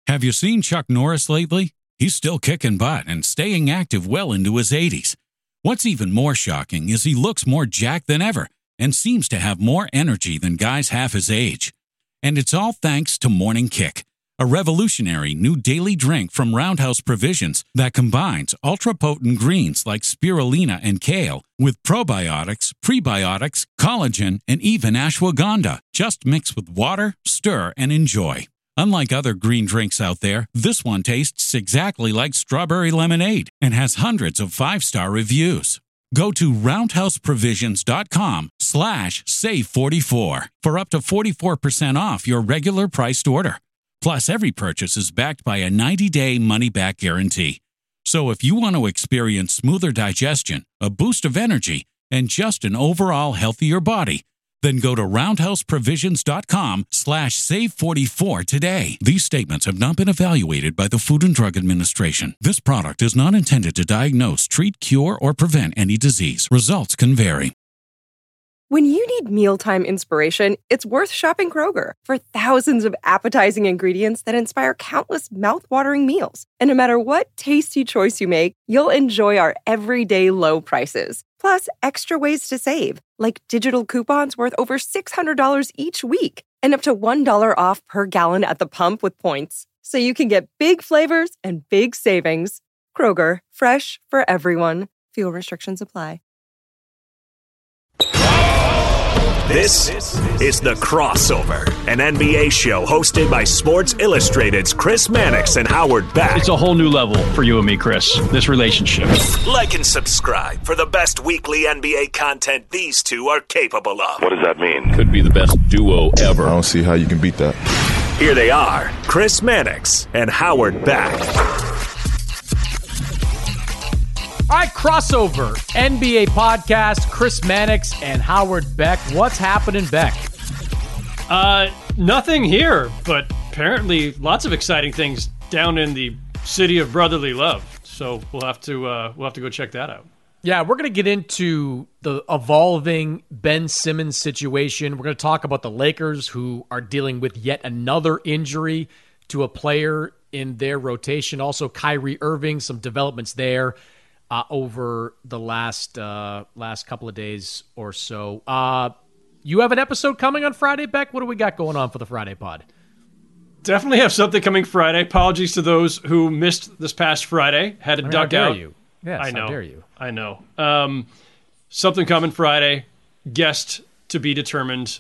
Have you seen Chuck Norris lately? He's still kicking butt and staying active well into his 80s. What's even more shocking is he looks more jacked than ever and seems to have more energy than guys half his age. And it's all thanks to Morning Kick, a revolutionary new daily drink from Roundhouse Provisions that combines ultra-potent greens like spirulina and kale with probiotics, prebiotics, collagen, and even ashwagandha. Just mix with water, stir, and enjoy. Unlike other green drinks out there, this one tastes exactly like strawberry lemonade and has hundreds of 5-star reviews. Go to roundhouseprovisions.com/save44 for up to 44% off your regular priced order. Plus, every purchase is backed by a 90-day money-back guarantee. So if you want to experience smoother digestion, a boost of energy, and just an overall healthier body, then go to roundhouseprovisions.com/save44 today. These statements have not been evaluated by the Food and Drug Administration. This product is not intended to diagnose, treat, cure, or prevent any disease. Results can vary. When you need mealtime inspiration, it's worth shopping Kroger for thousands of appetizing ingredients that inspire countless mouth-watering meals. And no matter what tasty choice you make, you'll enjoy our everyday low prices. Plus, extra ways to save, like digital coupons worth over $600 each week and up to $1 off per gallon at the pump with points. So you can get big flavors and big savings. Kroger, fresh for everyone. Fuel restrictions apply. This is The Crossover, an NBA show hosted by Sports Illustrated's Chris Mannix and Howard Beck. It's a whole new level for you and me, Chris, this relationship. Like and subscribe for the best weekly NBA content these two are capable of. What does that mean? Could be the best duo ever. I don't see how you can beat that. Here they are, Chris Mannix and Howard Beck. All right, Crossover, NBA podcast, Chris Mannix and Howard Beck. What's happening, Beck? Nothing here, but apparently lots of exciting things down in the city of brotherly love. So we'll have to go check that out. Yeah, we're going to get into the evolving Ben Simmons situation. We're going to talk about the Lakers, who are dealing with yet another injury to a player in their rotation. Also, Kyrie Irving, some developments there. Over the last couple of days or so. You have an episode coming on Friday, Beck? What do we got going on for the Friday pod? Definitely have something coming Friday. Apologies to those who missed this past Friday. Had to duck how dare out. You? Yes, I know. How dare you? I know. Something coming Friday. Guest to be determined.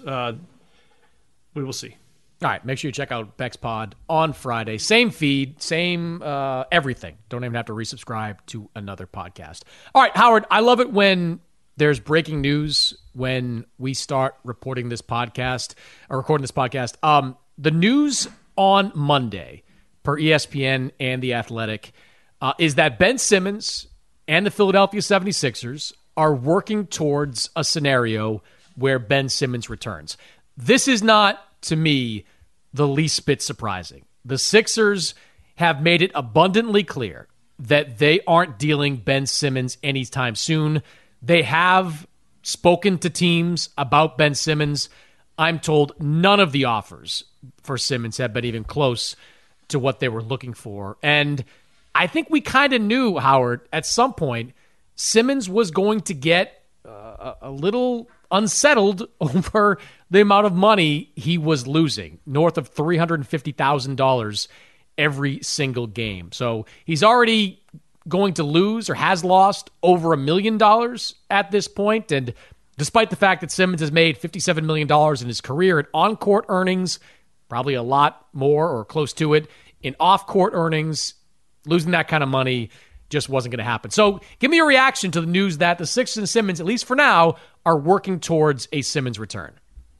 We will see. All right, make sure you check out Beck's Pod on Friday. Same feed, same everything. Don't even have to resubscribe to another podcast. All right, Howard, I love it when there's breaking news when we start reporting this podcast, or recording this podcast. The news on Monday, per ESPN and The Athletic, is that Ben Simmons and the Philadelphia 76ers are working towards a scenario where Ben Simmons returns. This is not, to me, the least bit surprising. The Sixers have made it abundantly clear that they aren't dealing Ben Simmons anytime soon. They have spoken to teams about Ben Simmons. I'm told none of the offers for Simmons have been even close to what they were looking for. And I think we kind of knew, Howard, at some point, Simmons was going to get a little unsettled over the amount of money he was losing, north of $350,000 every single game. So he's already going to lose, or has lost, over $1 million at this point. And despite the fact that Simmons has made $57 million in his career in on-court earnings, probably a lot more or close to it in off-court earnings, losing that kind of money just wasn't going to happen. So give me a reaction to the news that the Sixers and Simmons, at least for now, are working towards a Simmons return.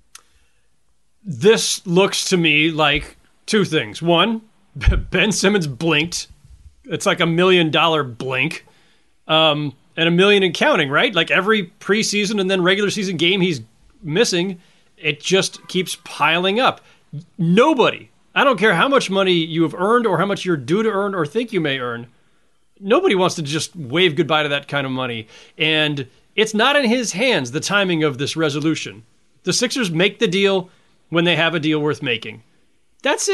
This looks to me like two things. One, Ben Simmons blinked. It's like $1 million blink. And $1 million and counting, right? Like every preseason and then regular season game he's missing, it just keeps piling up. Nobody, I don't care how much money you have earned or how much you're due to earn or think you may earn, nobody wants to just wave goodbye to that kind of money. And it's not in his hands, the timing of this resolution. The Sixers make the deal when they have a deal worth making. That's it.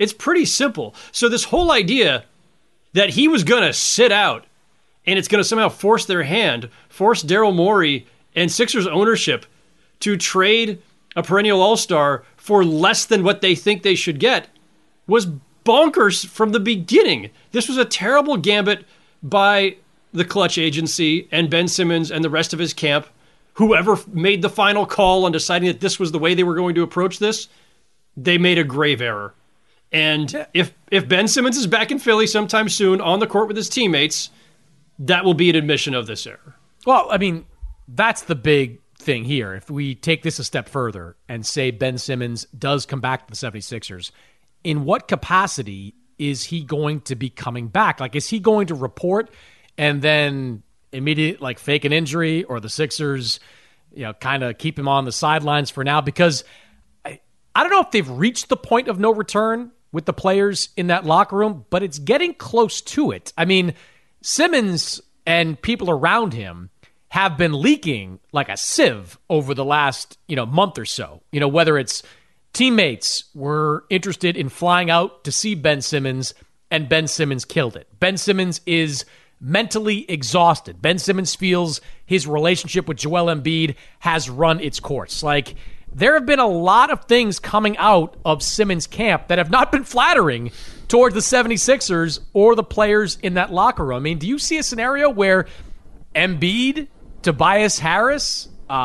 It's pretty simple. So this whole idea that he was going to sit out and it's going to somehow force their hand, force Daryl Morey and Sixers ownership to trade a perennial all-star for less than what they think they should get was bonkers from the beginning. This was a terrible gambit by the Clutch agency and Ben Simmons and the rest of his camp. Whoever made the final call on deciding that this was the way they were going to approach this, they made a grave error. And if Ben Simmons is back in Philly sometime soon on the court with his teammates, that will be an admission of this error. Well, I mean, that's the big thing here. If we take this a step further and say Ben Simmons does come back to the 76ers, in what capacity is he going to be coming back? Like, is he going to report and then immediately like fake an injury, or the Sixers, kind of keep him on the sidelines for now? Because I don't know if they've reached the point of no return with the players in that locker room, but it's getting close to it. I mean, Simmons and people around him have been leaking like a sieve over the last, month or so. Whether it's teammates were interested in flying out to see Ben Simmons, and Ben Simmons killed it. Ben Simmons is mentally exhausted. Ben Simmons feels his relationship with Joel Embiid has run its course. Like, there have been a lot of things coming out of Simmons' camp that have not been flattering toward the 76ers or the players in that locker room. I mean, do you see a scenario where Embiid, Tobias Harris,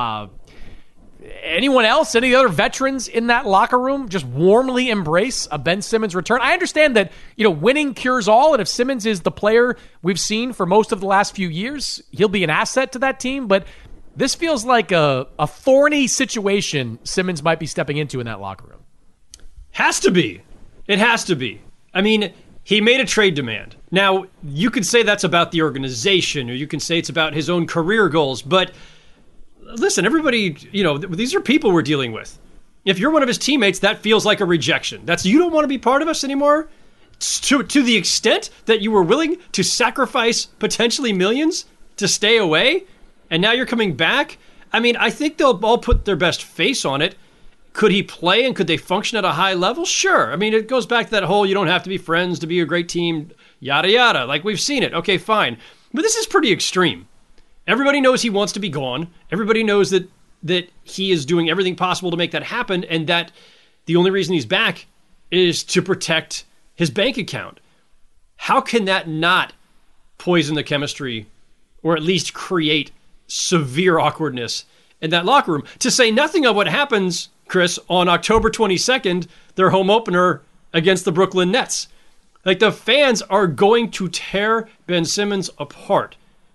anyone else, any other veterans in that locker room just warmly embrace a Ben Simmons return? I understand that, winning cures all, and if Simmons is the player we've seen for most of the last few years, he'll be an asset to that team, but this feels like a thorny situation Simmons might be stepping into in that locker room. Has to be. It has to be. I mean, he made a trade demand. Now, you could say that's about the organization, or you can say it's about his own career goals, but listen, everybody, these are people we're dealing with. If you're one of his teammates, that feels like a rejection. You don't want to be part of us anymore? To the extent that you were willing to sacrifice potentially millions to stay away, and now you're coming back? I mean, I think they'll all put their best face on it. Could he play and could they function at a high level? Sure. I mean, it goes back to that whole, you don't have to be friends to be a great team, yada, yada. Like, we've seen it. Okay, fine. But this is pretty extreme. Everybody knows he wants to be gone. Everybody knows that he is doing everything possible to make that happen, and that the only reason he's back is to protect his bank account. How can that not poison the chemistry, or at least create severe awkwardness in that locker room? To say nothing of what happens, Chris, on October 22nd, their home opener against the Brooklyn Nets. Like, the fans are going to tear Ben Simmons apart.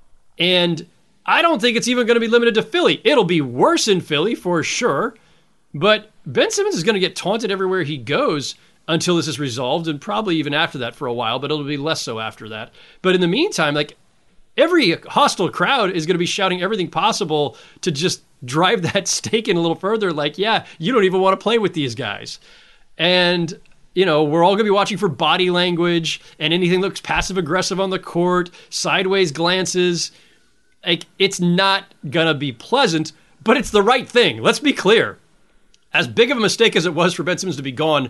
And I don't think it's even going to be limited to Philly. It'll be worse in Philly for sure, but Ben Simmons is going to get taunted everywhere he goes until this is resolved, and probably even after that for a while, but it'll be less so after that. But in the meantime, like, every hostile crowd is going to be shouting everything possible to just drive that stake in a little further. Like, yeah, you don't even want to play with these guys. And, we're all going to be watching for body language and anything that looks passive-aggressive on the court, sideways glances. Like, it's not going to be pleasant, but it's the right thing. Let's be clear. As big of a mistake as it was for Ben Simmons to be gone,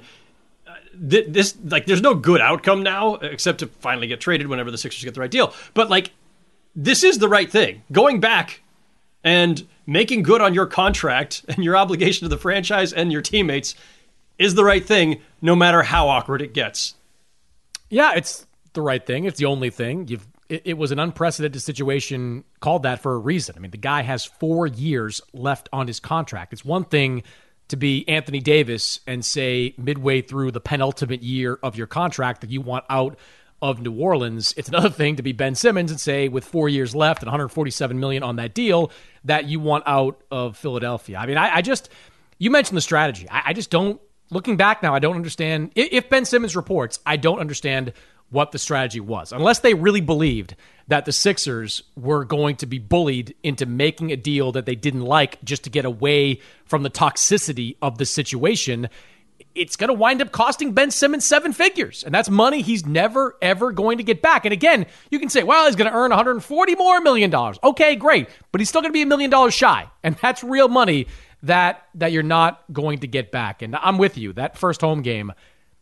there's no good outcome now, except to finally get traded whenever the Sixers get the right deal. But, this is the right thing. Going back and making good on your contract and your obligation to the franchise and your teammates is the right thing, no matter how awkward it gets. Yeah, it's the right thing. It's the only thing. It was an unprecedented situation called that for a reason. I mean, the guy has 4 years left on his contract. It's one thing to be Anthony Davis and say midway through the penultimate year of your contract that you want out of New Orleans. It's another thing to be Ben Simmons and say with 4 years left and $147 million on that deal that you want out of Philadelphia. I mean, you mentioned the strategy. I just don't, looking back now, I don't understand. If Ben Simmons reports, I don't understand what the strategy was, unless they really believed that the Sixers were going to be bullied into making a deal that they didn't like just to get away from the toxicity of the situation. It's going to wind up costing Ben Simmons 7 figures, and that's money he's never, ever going to get back. And again, you can say, well, he's going to earn $140 million. Okay, great, but he's still going to be $1 million shy, and that's real money that you're not going to get back. And I'm with you. That first home game,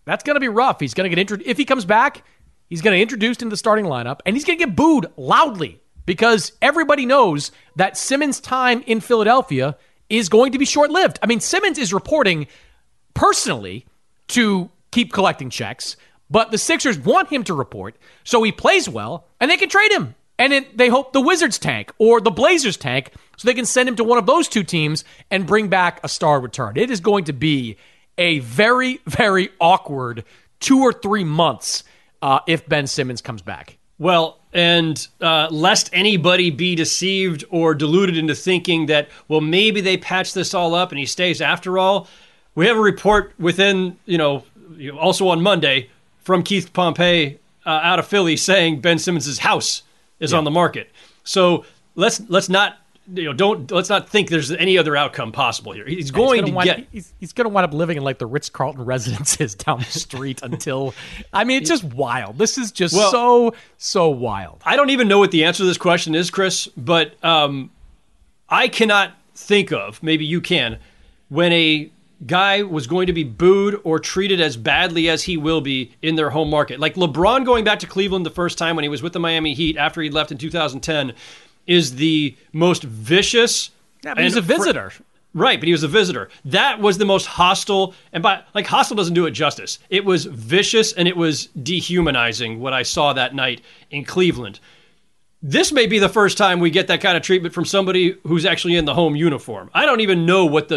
That's going to be rough. He's going to get if he comes back, he's going to get introduced into the starting lineup, and he's going to get booed loudly because everybody knows that Simmons' time in Philadelphia is going to be short-lived. I mean, Simmons is reporting personally to keep collecting checks, but the Sixers want him to report, so he plays well, and they can trade him. And they hope the Wizards tank or the Blazers tank so they can send him to one of those two teams and bring back a star return. It is going to be a very, very awkward 2 or 3 months if Ben Simmons comes back. Well, and lest anybody be deceived or deluded into thinking that, well, maybe they patched this all up and he stays after all, we have a report within, also on Monday from Keith Pompey out of Philly saying Ben Simmons' house is on the market. So let's not let's not think there's any other outcome possible here. He's going to wind up living in like the Ritz-Carlton residences down the street until, I mean, it's just wild. This is just so wild. I don't even know what the answer to this question is, Chris, but I cannot think of, maybe you can, when a guy was going to be booed or treated as badly as he will be in their home market. Like LeBron going back to Cleveland the first time when he was with the Miami Heat after he left in 2010 is the most vicious. Yeah, but he's a visitor. Right, but he was a visitor. That was the most hostile, and hostile doesn't do it justice. It was vicious and it was dehumanizing what I saw that night in Cleveland. This may be the first time we get that kind of treatment from somebody who's actually in the home uniform. I don't even know what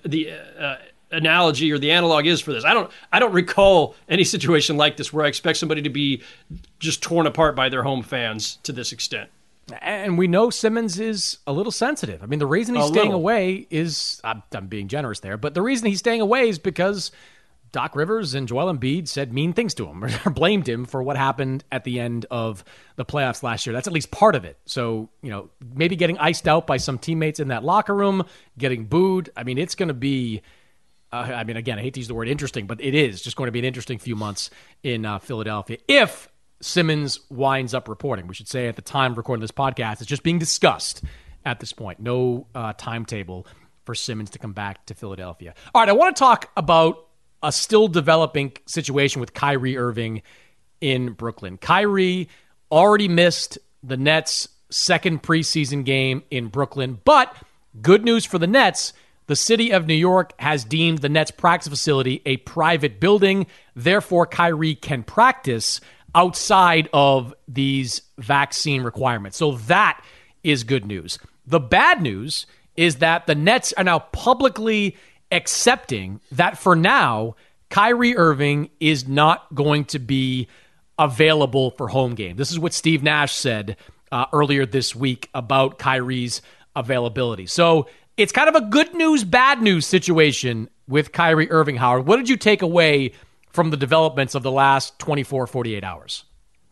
the analogy or the analog is for this. I don't recall any situation like this where I expect somebody to be just torn apart by their home fans to this extent. And we know Simmons is a little sensitive. I mean, the reason he's staying away is, I'm being generous there, but the reason he's staying away is because Doc Rivers and Joel Embiid said mean things to him or blamed him for what happened at the end of the playoffs last year. That's at least part of it. So, maybe getting iced out by some teammates in that locker room, getting booed. I mean, it's going to be, again, I hate to use the word interesting, but it is just going to be an interesting few months in Philadelphia. If Simmons winds up reporting, we should say at the time of recording this podcast, it's just being discussed at this point. No timetable for Simmons to come back to Philadelphia. All right, I want to talk about a still developing situation with Kyrie Irving in Brooklyn. Kyrie already missed the Nets' second preseason game in Brooklyn, but good news for the Nets, the city of New York has deemed the Nets practice facility a private building. Therefore, Kyrie can practice outside of these vaccine requirements. So that is good news. The bad news is that the Nets are now publicly accepting that for now, Kyrie Irving is not going to be available for home game. This is what Steve Nash said earlier this week about Kyrie's availability. So it's kind of a good news, bad news situation with Kyrie Irving, Howard. What did you take away from the developments of the last 24, 48 hours?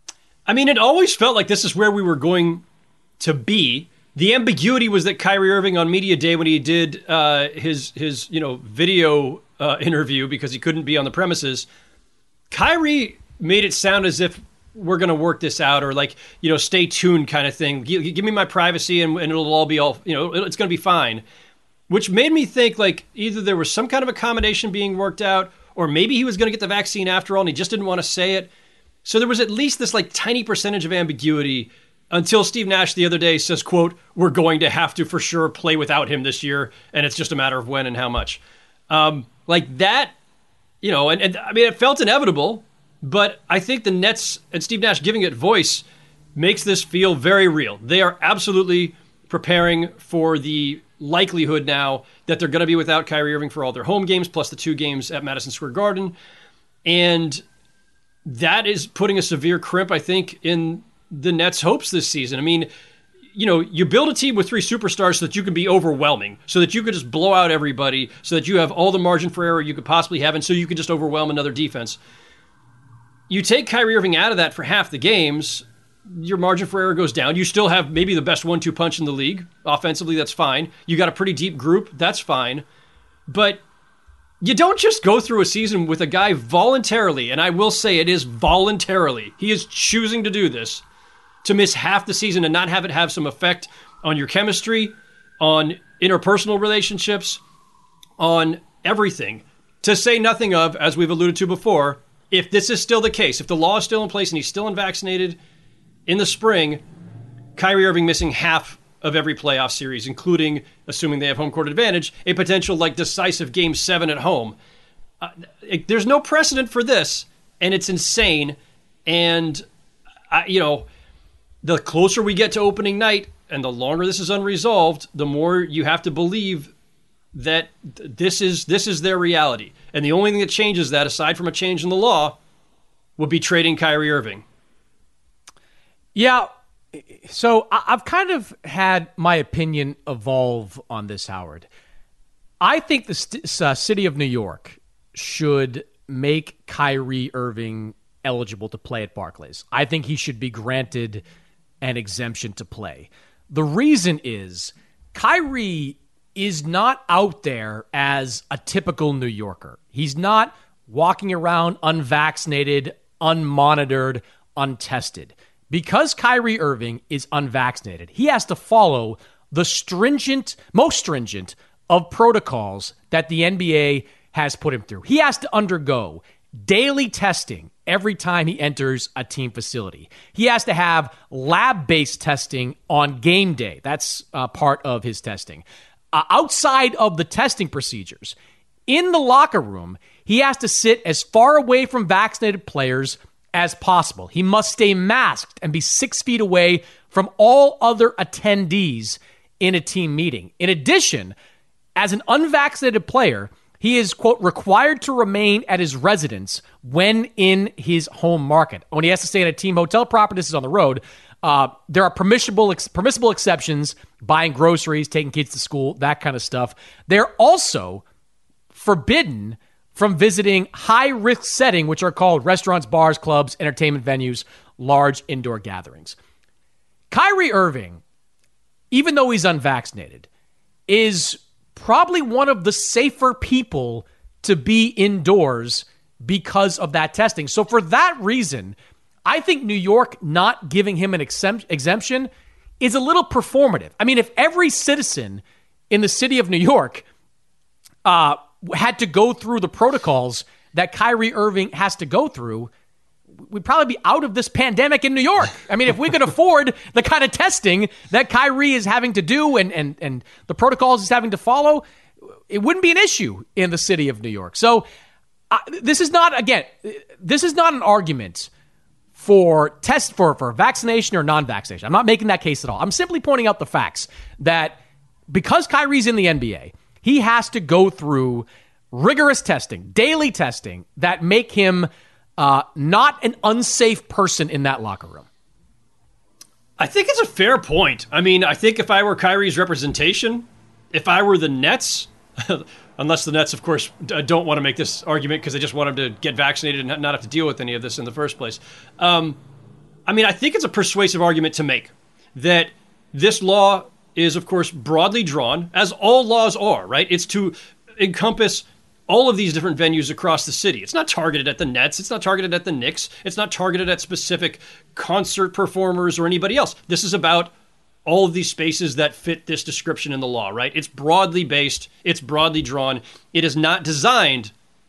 I mean, it always felt like this is where we were going to be. The ambiguity was that Kyrie Irving on Media Day, when he did his video interview because he couldn't be on the premises, Kyrie made it sound as if we're going to work this out, or stay tuned kind of thing. Give me my privacy and it'll all be it's going to be fine. Which made me think like either there was some kind of accommodation being worked out, or maybe he was going to get the vaccine after all and he just didn't want to say it. So there was at least this tiny percentage of ambiguity until Steve Nash the other day says, quote, "We're going to have to for sure play without him this year, and it's just a matter of when and how much." Like that, and I mean, it felt inevitable, but I think the Nets and Steve Nash giving it voice makes this feel very real. They are absolutely preparing for the likelihood now that they're going to be without Kyrie Irving for all their home games, plus the 2 games at Madison Square Garden. And that is putting a severe crimp, I think, in the Nets' hopes this season. I mean, you build a team with 3 superstars so that you can be overwhelming, so that you could just blow out everybody, so that you have all the margin for error you could possibly have, and so you can just overwhelm another defense. You take Kyrie Irving out of that for half the games, your margin for error goes down. You still have maybe the best 1-2 punch in the league. Offensively, that's fine. You got a pretty deep group. That's fine. But you don't just go through a season with a guy voluntarily, and I will say it is voluntarily. He is choosing to do this, to miss half the season and not have it have some effect on your chemistry, on interpersonal relationships, on everything. To say nothing of, as we've alluded to before, if this is still the case, if the law is still in place and he's still unvaccinated in the spring, Kyrie Irving missing half of every playoff series, including, assuming they have home court advantage, a potential decisive Game 7 at home. There's no precedent for this, and it's insane. And, the closer we get to opening night and the longer this is unresolved, the more you have to believe that this is their reality. And the only thing that changes that, aside from a change in the law, would be trading Kyrie Irving. Yeah. So I've kind of had my opinion evolve on this, Howard. I think the city of New York should make Kyrie Irving eligible to play at Barclays. I think he should be granted an exemption to play. The reason is Kyrie is not out there as a typical New Yorker. He's not walking around unvaccinated, unmonitored, untested. Because Kyrie Irving is unvaccinated, he has to follow the most stringent of protocols that the NBA has put him through. He has to undergo daily testing every time he enters a team facility. He has to have lab-based testing on game day. That's part of his testing. Outside of the testing procedures, in the locker room, he has to sit as far away from vaccinated players as possible. He must stay masked and be 6 feet away from all other attendees in a team meeting. In addition, as an unvaccinated player, he is, quote, required to remain at his residence when in his home market. When he has to stay in a team hotel property, this is on the road, there are permissible exceptions, buying groceries, taking kids to school, that kind of stuff. They're also forbidden from visiting high-risk setting, which are called restaurants, bars, clubs, entertainment venues, large indoor gatherings. Kyrie Irving, even though he's unvaccinated, is probably one of the safer people to be indoors because of that testing. So for that reason, I think New York not giving him an exemption is a little performative. I mean, if every citizen in the city of New York had to go through the protocols that Kyrie Irving has to go through, we'd probably be out of this pandemic in New York. I mean, if we could afford the kind of testing that Kyrie is having to do and the protocols he's having to follow, it wouldn't be an issue in the city of New York. So this is not an argument for vaccination or non-vaccination. I'm not making that case at all. I'm simply pointing out the facts that because Kyrie's in the NBA, he has to go through rigorous testing, daily testing, that make him not an unsafe person in that locker room. I think it's a fair point. I mean, I think if I were Kyrie's representation, if I were the Nets, unless the Nets, of course, don't want to make this argument because they just want him to get vaccinated and not have to deal with any of this in the first place. I think it's a persuasive argument to make that this law is, of course, broadly drawn, as all laws are, right? It's to encompass all of these different venues across the city. It's not targeted at the Nets. It's not targeted at the Knicks. It's not targeted at specific concert performers or anybody else. This is about all of these spaces that fit this description in the law, right? It's broadly based. It's broadly drawn. It is not designed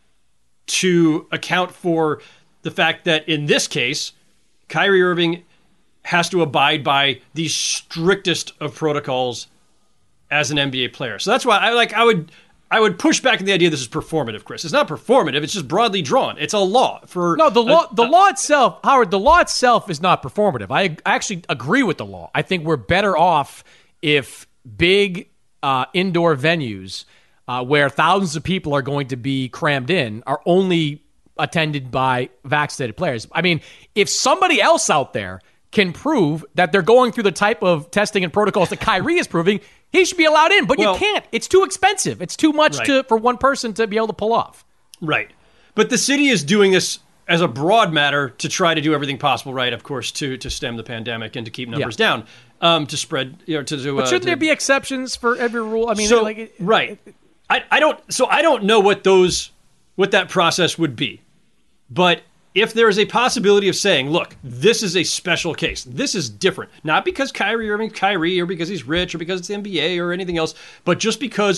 to account for the fact that in this case, Kyrie Irving has to abide by the strictest of protocols as an NBA player. So that's why I would push back on the idea this is performative, Chris. It's not performative. It's just broadly drawn. It's a law. The law itself, Howard, the law itself is not performative. I actually agree with the law. I think we're better off if big indoor venues where thousands of people are going to be crammed in are only attended by vaccinated players. I mean, if somebody else out there can prove that they're going through the type of testing and protocols that Kyrie is proving, he should be allowed in, but you can't. It's too expensive. It's too much for one person to be able to pull off. Right. But the city is doing this as a broad matter to try to do everything possible, right, of course, to stem the pandemic and to keep numbers down, to spread, but shouldn't there be exceptions for every rule? I mean, right. I don't know what that process would be. But if there is a possibility of saying, look, this is a special case, this is different, not because Kyrie or because he's rich or because it's the NBA or anything else, but just because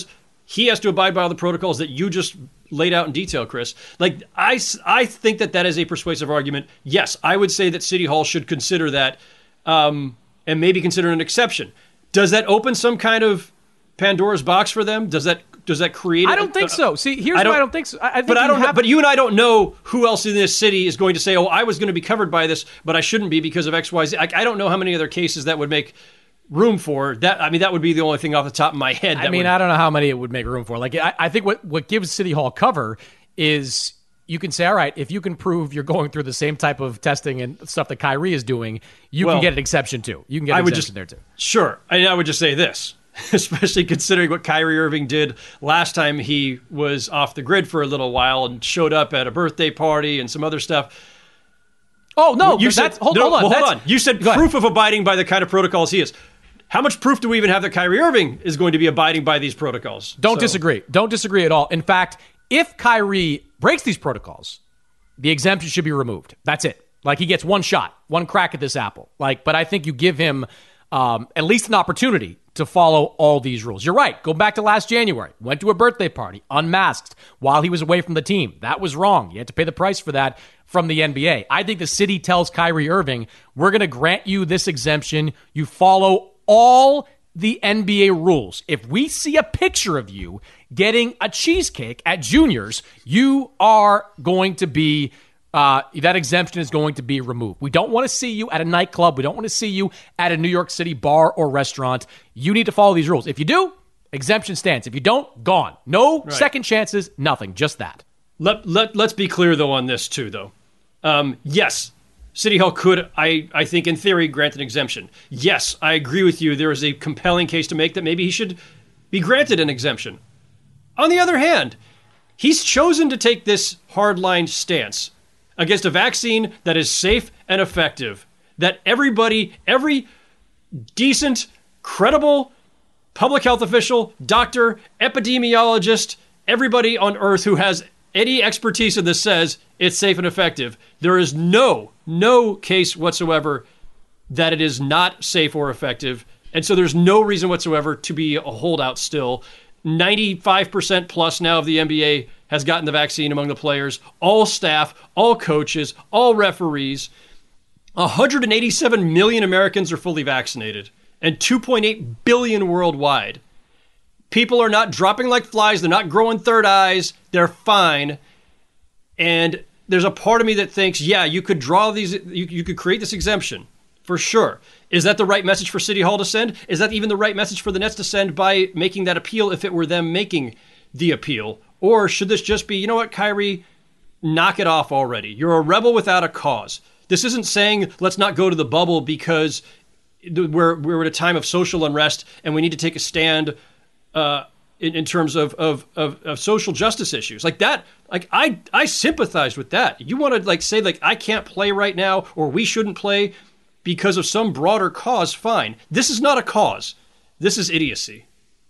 he has to abide by all the protocols that you just laid out in detail, Chris. Like, I think that is a persuasive argument. Yes, I would say that City Hall should consider that and maybe consider an exception. Does that open some kind of Pandora's box for them? Does that create? I don't think so. See, here's why I don't think so. I think but you and I don't know who else in this city is going to say, "Oh, I was going to be covered by this, but I shouldn't be because of X, Y, Z." I don't know how many other cases that would make room for that. I mean, that would be the only thing off the top of my head. I don't know how many it would make room for. Like, I think what gives City Hall cover is you can say, all right, if you can prove you're going through the same type of testing and stuff that Kyrie is doing, you can get an exception too. You can get an exemption there too. Sure. I would just say this, especially considering what Kyrie Irving did last time he was off the grid for a little while and showed up at a birthday party and some other stuff. Oh, no. Hold on. You said proof of abiding by the kind of protocols he is. How much proof do we even have that Kyrie Irving is going to be abiding by these protocols? Don't disagree. Don't disagree at all. In fact, if Kyrie breaks these protocols, the exemption should be removed. That's it. Like, he gets one shot, one crack at this apple. But I think you give him at least an opportunity to follow all these rules. You're right. Go back to last January. Went to a birthday party, unmasked, while he was away from the team. That was wrong. You had to pay the price for that from the NBA. I think the city tells Kyrie Irving, we're going to grant you this exemption. You follow all the NBA rules. If we see a picture of you getting a cheesecake at Junior's, you are going to be, that exemption is going to be removed. We don't want to see you at a nightclub. We don't want to see you at a New York City bar or restaurant. You need to follow these rules. If you do, exemption stands. If you don't, gone. No second chances, nothing, just that. Let's be clear, though, on this, too, though. Yes, City Hall could, I think, in theory, grant an exemption. Yes, I agree with you. There is a compelling case to make that maybe he should be granted an exemption. On the other hand, he's chosen to take this hardline stance against a vaccine that is safe and effective, that every decent, credible public health official, doctor, epidemiologist, everybody on earth who has any expertise in this says it's safe and effective. There is no case whatsoever that it is not safe or effective. And so there's no reason whatsoever to be a holdout still. 95% plus now of the NBA has gotten the vaccine among the players, all staff, all coaches, all referees. 187 million Americans are fully vaccinated and 2.8 billion worldwide. People are not dropping like flies. They're not growing third eyes. They're fine. And there's a part of me that thinks, yeah, you could draw these, you could create this exemption for sure. Is that the right message for City Hall to send? Is that even the right message for the Nets to send by making that appeal if it were them making the appeal? Or should this just be, you know what, Kyrie, knock it off already. You're a rebel without a cause. This isn't saying let's not go to the bubble because we're at a time of social unrest and we need to take a stand in terms of social justice issues like that. Like I sympathize with that. You want to say I can't play right now or we shouldn't play because of some broader cause. Fine. This is not a cause. This is idiocy.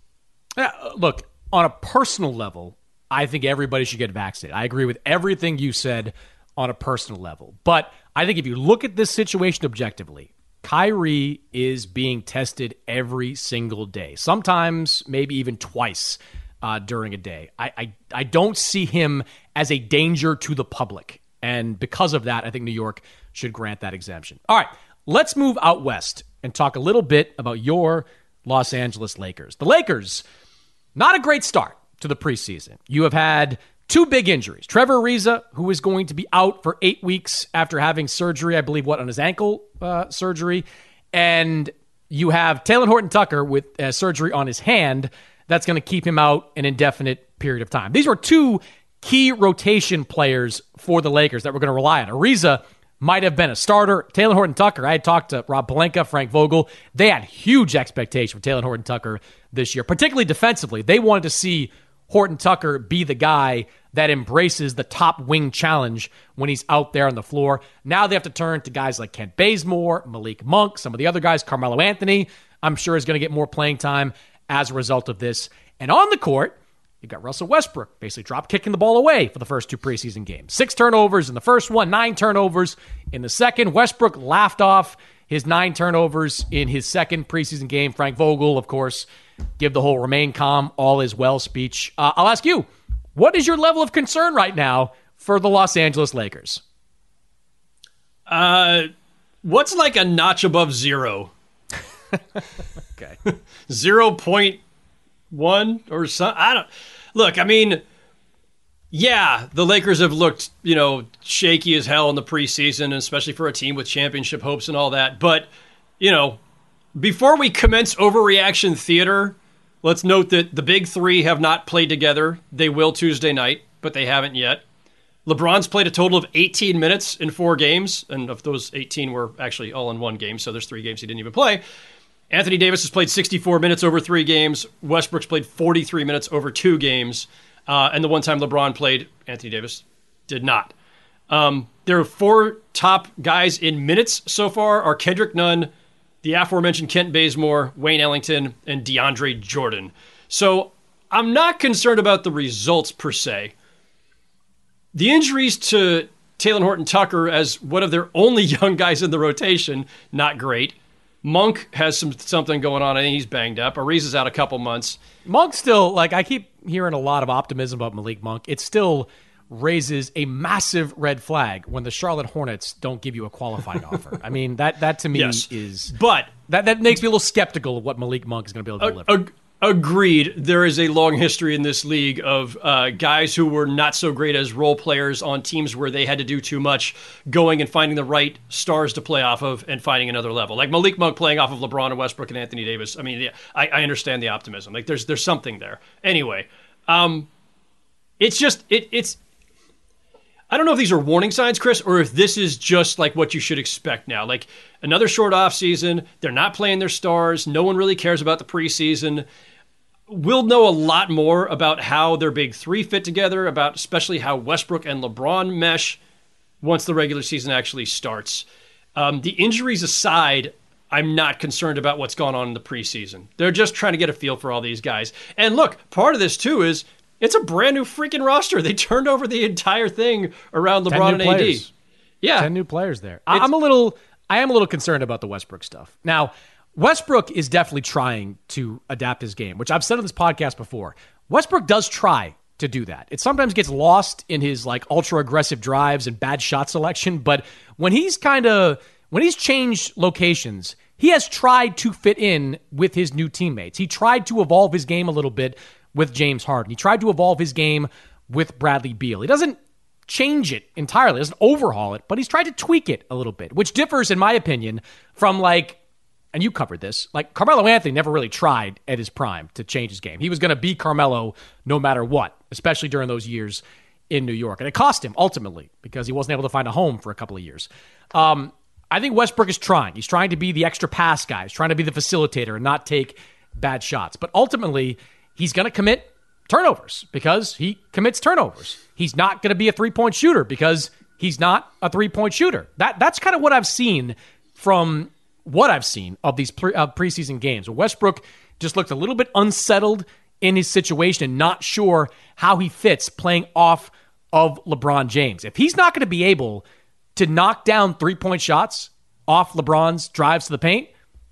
Look, on a personal level, I think everybody should get vaccinated. I agree with everything you said on a personal level. But I think if you look at this situation objectively, Kyrie is being tested every single day, sometimes maybe even twice during a day. I don't see him as a danger to the public. And because of that, I think New York should grant that exemption. All right, let's move out west and talk a little bit about your Los Angeles Lakers. The Lakers, not a great start to the preseason. You have had two big injuries. Trevor Ariza, who is going to be out for 8 weeks after having surgery, I believe, on his ankle surgery. And you have Talen Horton-Tucker with surgery on his hand. That's going to keep him out an indefinite period of time. These were two key rotation players for the Lakers that we're going to rely on. Ariza might have been a starter. Talen Horton-Tucker, I had talked to Rob Pelinka, Frank Vogel. They had huge expectations for Talen Horton-Tucker this year, particularly defensively. They wanted to see Horton-Tucker be the guy that embraces the top wing challenge when he's out there on the floor. Now they have to turn to guys like Kent Bazemore, Malik Monk, some of the other guys. Carmelo Anthony, I'm sure, is going to get more playing time as a result of this. And on the court, you've got Russell Westbrook basically drop kicking the ball away for the first two preseason games. 6 turnovers in the first one, 9 turnovers in the second. Westbrook laughed off his 9 turnovers in his second preseason game. Frank Vogel, of course, give the whole remain calm, all is well speech. I'll ask you, what is your level of concern right now for the Los Angeles Lakers? What's like a notch above 0? Okay. 0.1 or something. I don't look, I mean, yeah, the Lakers have looked, shaky as hell in the preseason, especially for a team with championship hopes and all that. But, before we commence overreaction theater, let's note that the big three have not played together. They will Tuesday night, but they haven't yet. LeBron's played a total of 18 minutes in 4 games, and of those 18 were actually all in one game, so there's 3 games he didn't even play. Anthony Davis has played 64 minutes over 3 games. Westbrook's played 43 minutes over 2 games. And the one time LeBron played, Anthony Davis did not. There are 4 top guys in minutes so far are Kendrick Nunn, the aforementioned Kent Bazemore, Wayne Ellington, and DeAndre Jordan. So I'm not concerned about the results per se. The injuries to Talen Horton-Tucker as one of their only young guys in the rotation, not great. Monk has something going on. I think he's banged up. Ariz is out a couple months. Monk still, I keep hearing a lot of optimism about Malik Monk. It still raises a massive red flag when the Charlotte Hornets don't give you a qualifying offer. I mean, that to me is... But... That makes me a little skeptical of what Malik Monk is going to be able to deliver. Agreed. There is a long history in this league of guys who were not so great as role players on teams where they had to do too much, going and finding the right stars to play off of and finding another level. Like Malik Monk playing off of LeBron and Westbrook and Anthony Davis. I mean, I understand the optimism. Like there's something there. Anyway, it's just it's. I don't know if these are warning signs, Chris, or if this is just like what you should expect now. Like another short off season, they're not playing their stars. No one really cares about the preseason. We'll know a lot more about how their big three fit together, about especially how Westbrook and LeBron mesh once the regular season actually starts. The injuries aside, I'm not concerned about what's gone on in the preseason. They're just trying to get a feel for all these guys. And look, part of this too is it's a brand new freaking roster. They turned over the entire thing around LeBron and AD. Yeah. 10 new players there. I am a little concerned about the Westbrook stuff. Now, Westbrook is definitely trying to adapt his game, which I've said on this podcast before. Westbrook does try to do that. It sometimes gets lost in his ultra aggressive drives and bad shot selection, but when he's changed locations, he has tried to fit in with his new teammates. He tried to evolve his game a little bit with James Harden. He tried to evolve his game with Bradley Beal. He doesn't change it entirely, doesn't overhaul it, but he's tried to tweak it a little bit, which differs, in my opinion, from and you covered this, Carmelo Anthony never really tried at his prime to change his game. He was going to be Carmelo no matter what, especially during those years in New York. And it cost him ultimately because he wasn't able to find a home for a couple of years. I think Westbrook is trying. He's trying to be the extra pass guy. He's trying to be the facilitator and not take bad shots. But ultimately, he's going to commit turnovers because he commits turnovers. He's not going to be a three-point shooter because he's not a three-point shooter. That's kind of what I've seen from what I've seen of these preseason games. Westbrook just looked a little bit unsettled in his situation and not sure how he fits playing off of LeBron James. If he's not going to be able to knock down three-point shots off LeBron's drives to the paint,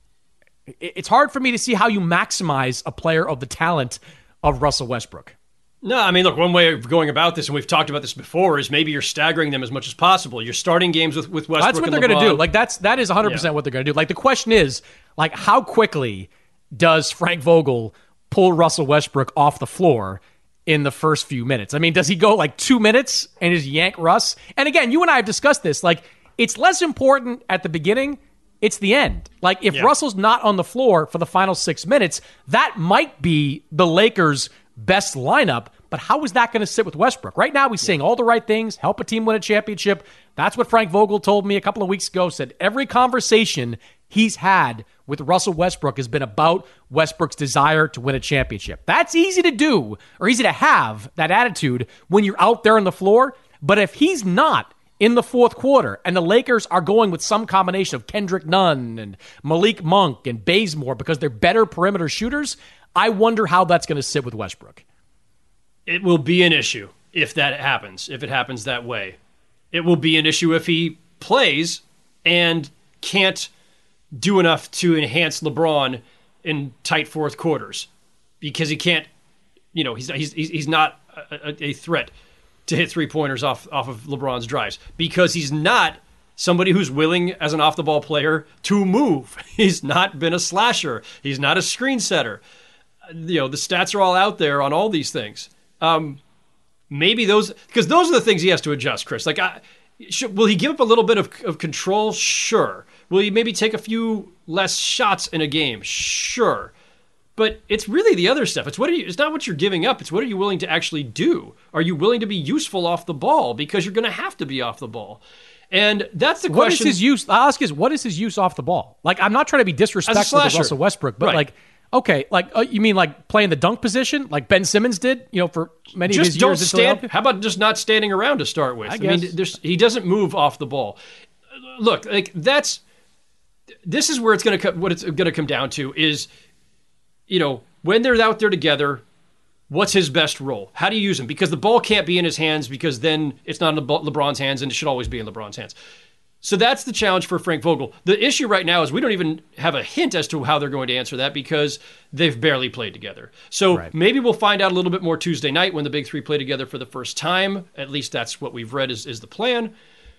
it's hard for me to see how you maximize a player of the talent of Russell Westbrook. No, I mean, look, one way of going about this, and we've talked about this before, is maybe you're staggering them as much as possible. You're starting games with Westbrook. That's what they're going to do. That is 100% what they're going to do. The question is, how quickly does Frank Vogel pull Russell Westbrook off the floor in the first few minutes? I mean, does he go 2 minutes and just yank Russ? And again, you and I have discussed this. It's less important at the beginning. It's the end. If Russell's not on the floor for the final 6 minutes, that might be the Lakers' best lineup, but how is that going to sit with Westbrook? Right now, he's saying all the right things, help a team win a championship. That's what Frank Vogel told me a couple of weeks ago, said every conversation he's had with Russell Westbrook has been about Westbrook's desire to win a championship. That's easy to do, or easy to have, that attitude when you're out there on the floor, but if he's not in the fourth quarter and the Lakers are going with some combination of Kendrick Nunn and Malik Monk and Bazemore because they're better perimeter shooters, I wonder how that's going to sit with Westbrook. It will be an issue if that happens, if it happens that way. It will be an issue if he plays and can't do enough to enhance LeBron in tight fourth quarters because he can't, he's not a threat to hit 3-pointers off of LeBron's drives because he's not somebody who's willing as an off-the-ball player to move. He's not been a slasher. He's not a screen setter. The stats are all out there on all these things. Maybe because those are the things he has to adjust, Chris. Like, will he give up a little bit of control? Sure. Will he maybe take a few less shots in a game? Sure. But it's really the other stuff. It's not what you're giving up. It's what are you willing to actually do? Are you willing to be useful off the ball? Because you're going to have to be off the ball. And that's the question. What is his use? I'll ask you, what is his use off the ball? Like, I'm not trying to be disrespectful to Russell Westbrook, but right. Okay, you mean like playing the dunk position, like Ben Simmons did, for many of his years in Philadelphia? How about just not standing around to start with? I mean, he doesn't move off the ball. Look, like this is where what it's going to come down to is, when they're out there together, what's his best role? How do you use him? Because the ball can't be in his hands because then it's not in LeBron's hands and it should always be in LeBron's hands. So that's the challenge for Frank Vogel. The issue right now is we don't even have a hint as to how they're going to answer that because they've barely played together. So Maybe we'll find out a little bit more Tuesday night when the big three play together for the first time. At least that's what we've read is the plan.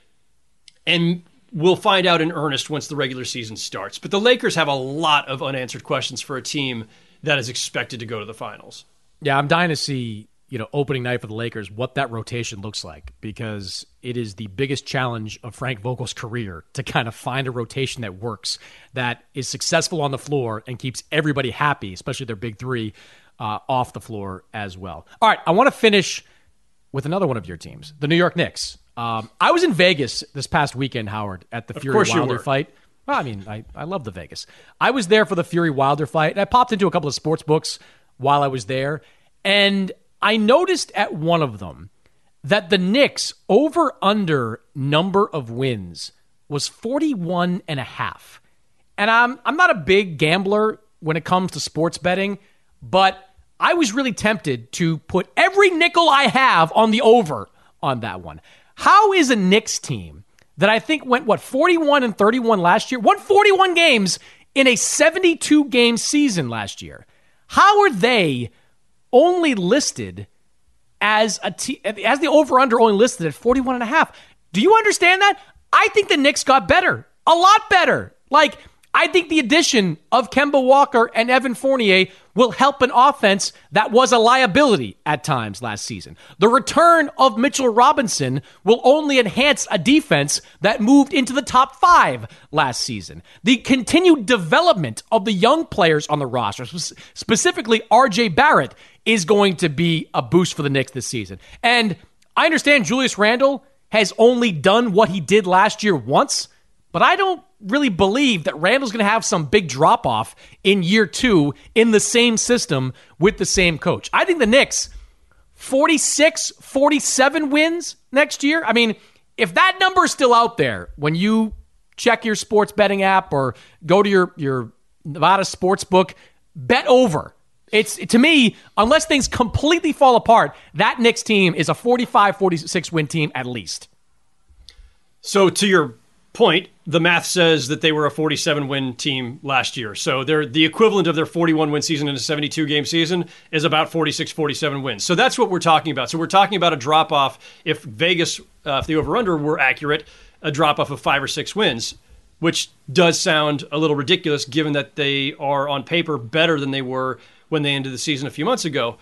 And we'll find out in earnest once the regular season starts. But the Lakers have a lot of unanswered questions for a team that is expected to go to the finals. Yeah, I'm dying to see, opening night for the Lakers, what that rotation looks like, because it is the biggest challenge of Frank Vogel's career to kind of find a rotation that works, that is successful on the floor and keeps everybody happy, especially their big three, off the floor as well. All right, I want to finish with another one of your teams, the New York Knicks. I was in Vegas this past weekend, Howard, at the Fury-Wilder fight. Well, I mean, I love the Vegas. I was there for the Fury-Wilder fight, and I popped into a couple of sports books while I was there, and I noticed at one of them that the Knicks over-under number of wins was 41.5. And I'm not a big gambler when it comes to sports betting, but I was really tempted to put every nickel I have on the over on that one. How is a Knicks team that I think went, 41-31 last year, won 41 games in a 72-game season last year? How are they only listed as as the over-under only listed at 41.5? Do you understand that? I think the Knicks got better, a lot better. Like, I think the addition of Kemba Walker and Evan Fournier will help an offense that was a liability at times last season. The return of Mitchell Robinson will only enhance a defense that moved into the top 5 last season. The continued development of the young players on the roster, specifically RJ Barrett, is going to be a boost for the Knicks this season. And I understand Julius Randle has only done what he did last year once, but I don't really believe that Randall's going to have some big drop-off in year 2 in the same system with the same coach. I think the Knicks, 46, 47 wins next year. I mean, if that number is still out there when you check your sports betting app or go to your Nevada sports book, bet over. It's, to me, unless things completely fall apart, that Knicks team is a 45, 46 win team at least. So to your point, the math says that they were a 47-win team last year. So they're the equivalent of their 41-win season in a 72-game season is about 46, 47 wins. So that's what we're talking about. So we're talking about a drop-off, if Vegas, if the over-under were accurate, a drop-off of 5 or 6 wins, which does sound a little ridiculous given that they are on paper better than they were when they ended the season a few months ago.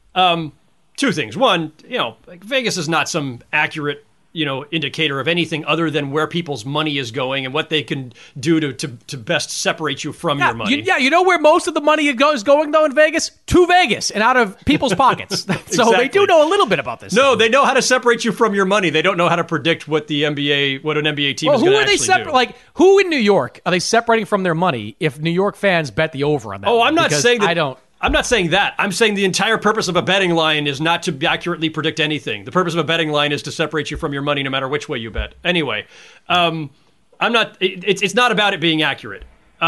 Two things. One, Vegas is not some accurate indicator of anything other than where people's money is going and what they can do to best separate you from your money. You know where most of the money is going, though, in Vegas? To Vegas and out of people's pockets. So Exactly. They do know a little bit about this. No, they know how to separate you from your money. They don't know how to predict what an NBA team is going to actually do. Like, who in New York are they separating from their money if New York fans bet the over on that? I'm not saying that. I don't. I'm not saying that. I'm saying the entire purpose of a betting line is not to accurately predict anything. The purpose of a betting line is to separate you from your money no matter which way you bet. Anyway, I'm not. It's not about it being accurate.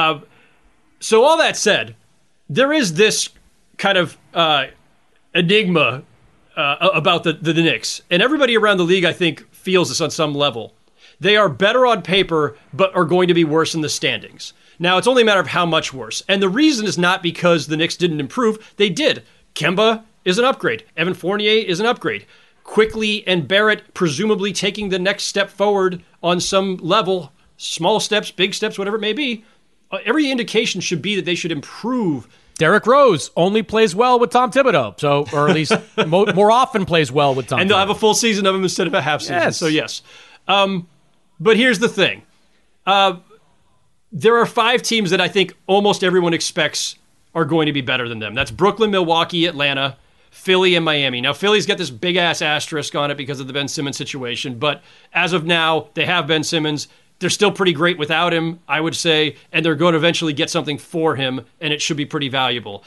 So all that said, there is this kind of enigma about the Knicks, and everybody around the league, I think, feels this on some level. They are better on paper, but are going to be worse in the standings. Now, it's only a matter of how much worse. And the reason is not because the Knicks didn't improve. They did. Kemba is an upgrade. Evan Fournier is an upgrade. Quickly and Barrett presumably taking the next step forward on some level, small steps, big steps, whatever it may be. Every indication should be that they should improve. Derrick Rose only plays well with Tom Thibodeau, or at least more often plays well with Tom And they'll have a full season of him instead of a half season. Yes. So, yes. But here's the thing. There are 5 teams that I think almost everyone expects are going to be better than them. That's Brooklyn, Milwaukee, Atlanta, Philly, and Miami. Now, Philly's got this big-ass asterisk on it because of the Ben Simmons situation, but as of now, they have Ben Simmons. They're still pretty great without him, I would say, and they're going to eventually get something for him, and it should be pretty valuable.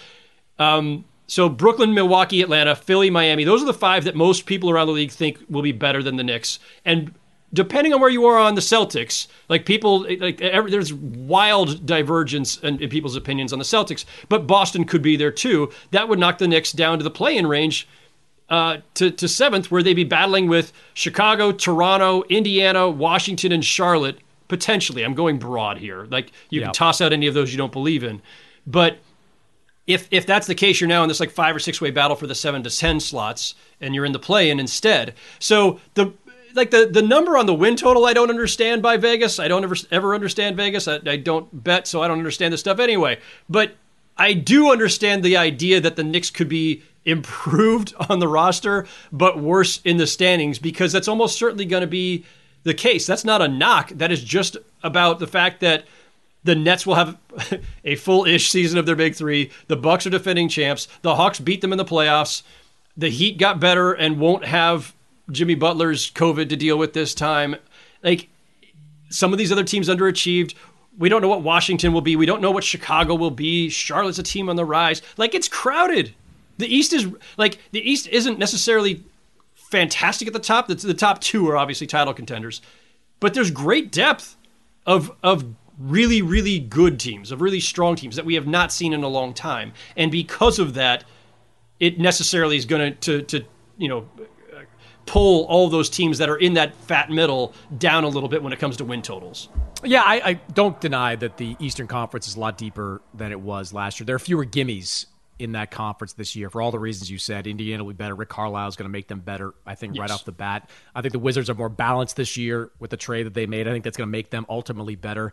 So Brooklyn, Milwaukee, Atlanta, Philly, Miami, those are the 5 that most people around the league think will be better than the Knicks. And depending on where you are on the Celtics, there's wild divergence in people's opinions on the Celtics, but Boston could be there too. That would knock the Knicks down to the play-in range to 7th, where they'd be battling with Chicago, Toronto, Indiana, Washington, and Charlotte, potentially. I'm going broad here. You can toss out any of those you don't believe in. But if that's the case, you're now in this 5 or 6 way battle for the 7 to 10 slots, and you're in the play-in instead. So the number on the win total I don't understand by Vegas. I don't ever understand Vegas. I don't bet, so I don't understand this stuff anyway. But I do understand the idea that the Knicks could be improved on the roster, but worse in the standings, because that's almost certainly going to be the case. That's not a knock. That is just about the fact that the Nets will have a full-ish season of their big 3. The Bucks are defending champs. The Hawks beat them in the playoffs. The Heat got better and won't have Jimmy Butler's COVID to deal with this time. Some of these other teams underachieved. We don't know what Washington will be. We don't know what Chicago will be. Charlotte's a team on the rise. It's crowded. The East isn't necessarily fantastic at the top. The top 2 are obviously title contenders, but there's great depth of really, really good teams, of really strong teams that we have not seen in a long time. And because of that, it necessarily is going to pull all those teams that are in that fat middle down a little bit when it comes to win totals. Yeah, I don't deny that the Eastern Conference is a lot deeper than it was last year. There are fewer gimmies in that conference this year for all the reasons you said. Indiana will be better. Rick Carlisle is going to make them better, I think, right off the bat. I think the Wizards are more balanced this year with the trade that they made. I think that's going to make them ultimately better.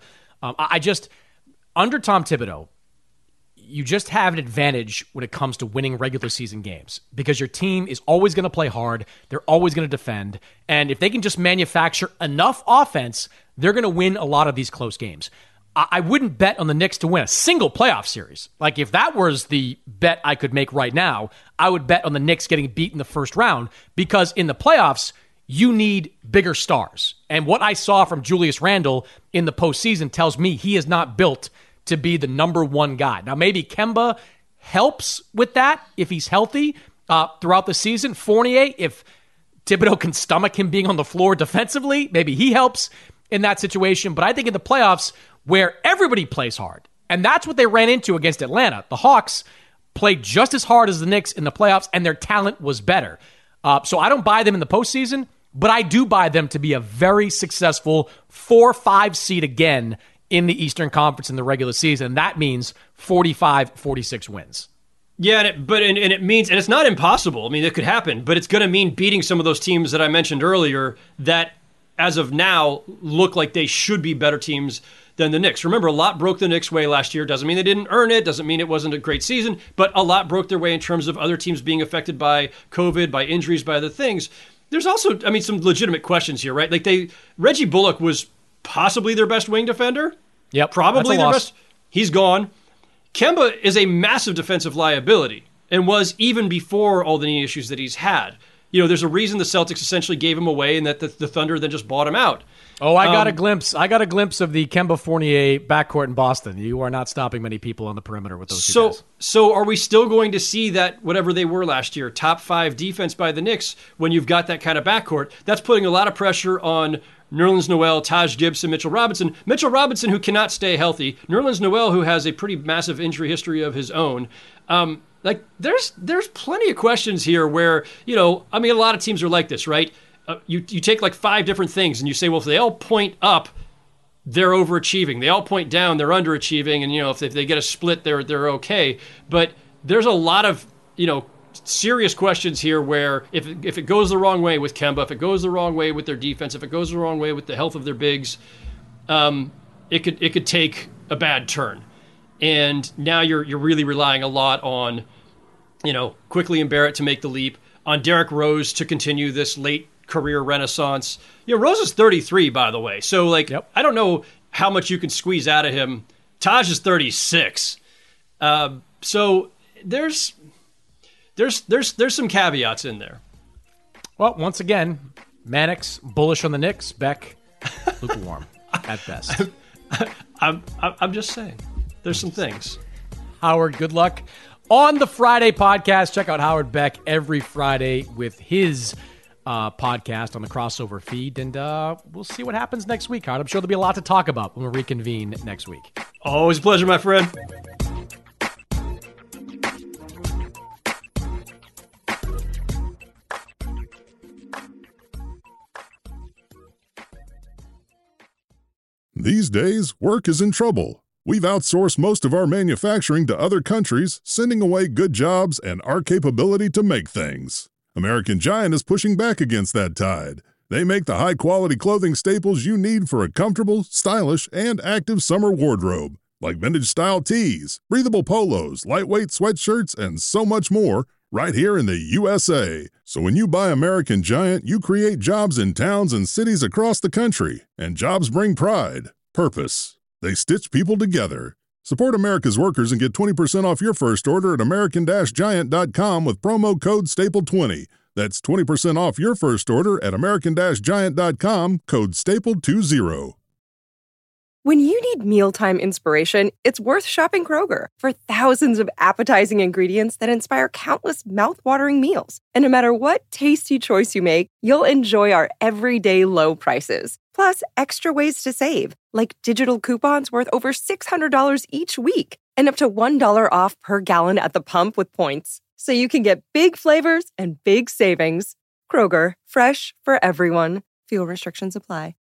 Under Tom Thibodeau, you just have an advantage when it comes to winning regular season games because your team is always going to play hard. They're always going to defend. And if they can just manufacture enough offense, they're going to win a lot of these close games. I wouldn't bet on the Knicks to win a single playoff series. If that was the bet I could make right now, I would bet on the Knicks getting beat in the first round because in the playoffs, you need bigger stars. And what I saw from Julius Randle in the postseason tells me he is not built to be the number 1 guy. Now, maybe Kemba helps with that if he's healthy throughout the season. Fournier, if Thibodeau can stomach him being on the floor defensively, maybe he helps in that situation. But I think in the playoffs, where everybody plays hard, and that's what they ran into against Atlanta. The Hawks played just as hard as the Knicks in the playoffs, and their talent was better. So I don't buy them in the postseason, but I do buy them to be a very successful 4-5 seed again in the Eastern Conference in the regular season. That means 45-46 wins. Yeah, and it means, and it's not impossible. I mean, it could happen, but it's going to mean beating some of those teams that I mentioned earlier that, as of now, look like they should be better teams than the Knicks. Remember, a lot broke the Knicks' way last year. Doesn't mean they didn't earn it. Doesn't mean it wasn't a great season, but a lot broke their way in terms of other teams being affected by COVID, by injuries, by other things. There's also, some legitimate questions here, right? Reggie Bullock was possibly their best wing defender. Yep, probably their best. He's gone. Kemba is a massive defensive liability and was even before all the knee issues that he's had. There's a reason the Celtics essentially gave him away and that the Thunder then just bought him out. Oh, I got a glimpse. I got a glimpse of the Kemba Fournier backcourt in Boston. You are not stopping many people on the perimeter with those two guys. So are we still going to see that whatever they were last year, top 5 defense by the Knicks when you've got that kind of backcourt? That's putting a lot of pressure on Nerlens Noel, Taj Gibson, Mitchell Robinson. Mitchell Robinson, who cannot stay healthy. Nerlens Noel, who has a pretty massive injury history of his own. There's plenty of questions here where, a lot of teams are like this, right? you take like 5 different things and you say, well, if they all point up, they're overachieving. They all point down, they're underachieving. And, if they get a split, they're okay. But there's a lot of, serious questions here where if it goes the wrong way with Kemba, if it goes the wrong way with their defense, if it goes the wrong way with the health of their bigs, it could take a bad turn. And now you're really relying a lot on, Quickly and Barrett to make the leap, on Derrick Rose to continue this late career renaissance. Rose is 33, by the way. So, yep. I don't know how much you can squeeze out of him. Taj is 36. So there's some caveats in there. Well, once again, Mannix bullish on the Knicks. Beck lukewarm at best. I'm just saying. There's some things. Howard, good luck on the Friday podcast. Check out Howard Beck every Friday with his podcast on the Crossover feed, and we'll see what happens next week, Howard. I'm sure there'll be a lot to talk about when we reconvene next week. Always a pleasure, my friend. These days, work is in trouble. We've outsourced most of our manufacturing to other countries, sending away good jobs and our capability to make things. American Giant is pushing back against that tide. They make the high-quality clothing staples you need for a comfortable, stylish, and active summer wardrobe, like vintage-style tees, breathable polos, lightweight sweatshirts, and so much more, right here in the USA. So when you buy American Giant, you create jobs in towns and cities across the country, and jobs bring pride, purpose. They stitch people together. Support America's workers and get 20% off your first order at American-Giant.com with promo code STAPLE20. That's 20% off your first order at American-Giant.com, code STAPLE20. When you need mealtime inspiration, it's worth shopping Kroger. For thousands of appetizing ingredients that inspire countless mouth-watering meals. And no matter what tasty choice you make, you'll enjoy our everyday low prices. Plus, extra ways to save, like digital coupons worth over $600 each week and up to $1 off per gallon at the pump with points. So you can get big flavors and big savings. Kroger, fresh for everyone. Fuel restrictions apply.